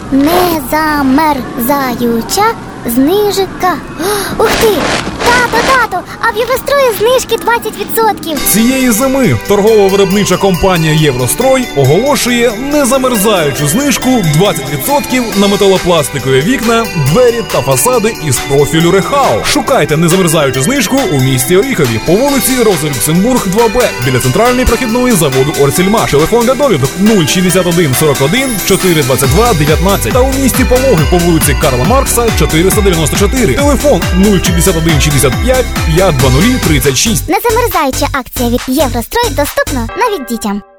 Незамерзаюча знижка. Ух ти! Тато, а в Єврострої знижки 20%. Цієї зими торгово-виробнича компанія «Єврострой» оголошує незамерзаючу знижку 20% на металопластикові вікна, двері та фасади із профілю Рехау. Шукайте незамерзаючу знижку у місті Оріхові по вулиці Роза Люксембург, 2Б, біля центральної прохідної заводу «Орсільмаш». Телефон для довідок 061 41 422 19 та у місті Пологи по вулиці Карла Маркса, 494. Телефон 061 65 520 36. Незамерзаюча акція від Єврострой доступна навіть дітям.